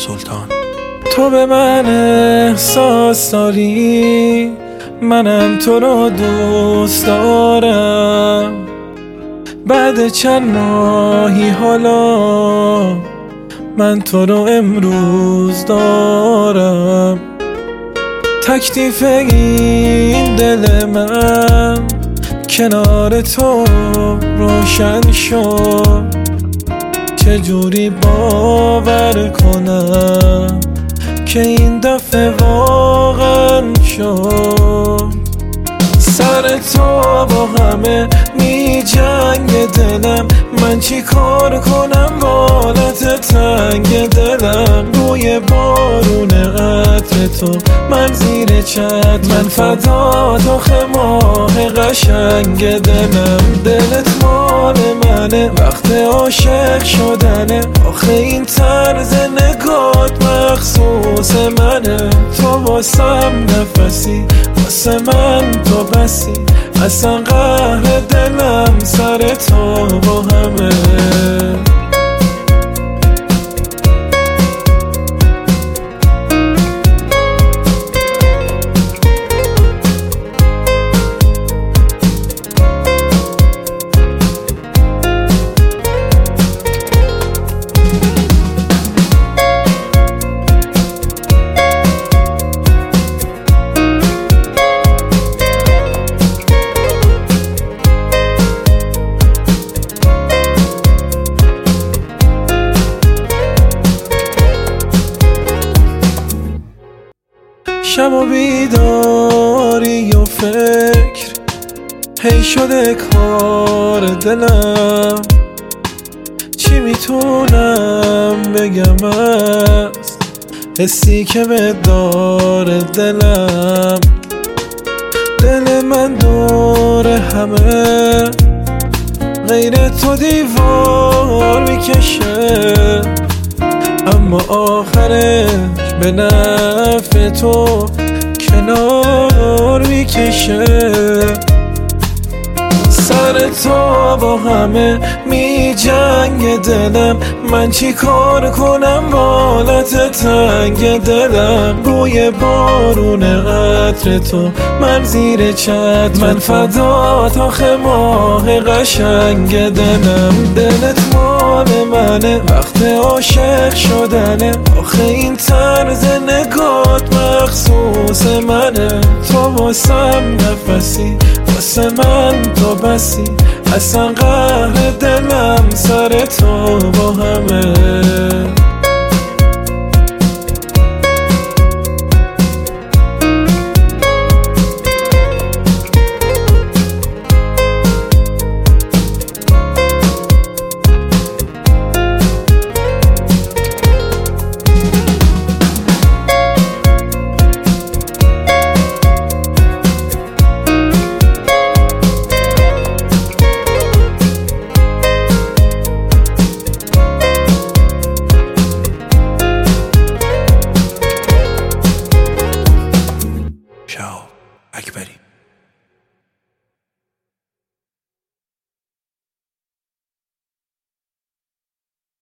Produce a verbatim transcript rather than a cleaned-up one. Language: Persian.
سلطان. تو به من احساس داری، منم تو رو دوست دارم. بعد چند ماهی حالا من تو رو امروز دارم. تکلیف این دل من کنار تو روشن شد. چجوری باور کنم که این دفعه واقعا شد. سر تو با همه می جنگ دلم، من چی کار کنم بالت تنگ دلم. روی بارون عطر تو من زیر چت، من فدا داخل ماه قشنگ دلم. دلت مال منه وقت عاشق شدنه، آخه این طرز نگات مخصوص منه. تو واسم نفسی، واسه من تو بسی، اصلا قهر دلم سر تو با همه. شب و بیداری و فکر هی شده کار دلم. چی میتونم بگم از حسی که به دار دلم. دل من دور همه غیر تو دیوار میکشه، اما آخرش به نفع تو کنار میکشه. سر تو با همه می جنگ دلم، من چی کار کنم بالت تنگ دلم. روی بارون عطر تو من زیر چت، من فدا تاخ ماه قشنگ دلم. دلت مال منه وقت عاشق شدنه، آخه این طرز نگات مخصوص منه. تو واسم نفسی، واسه من تو بسی، اصلا قهر دلم سر تو با همه.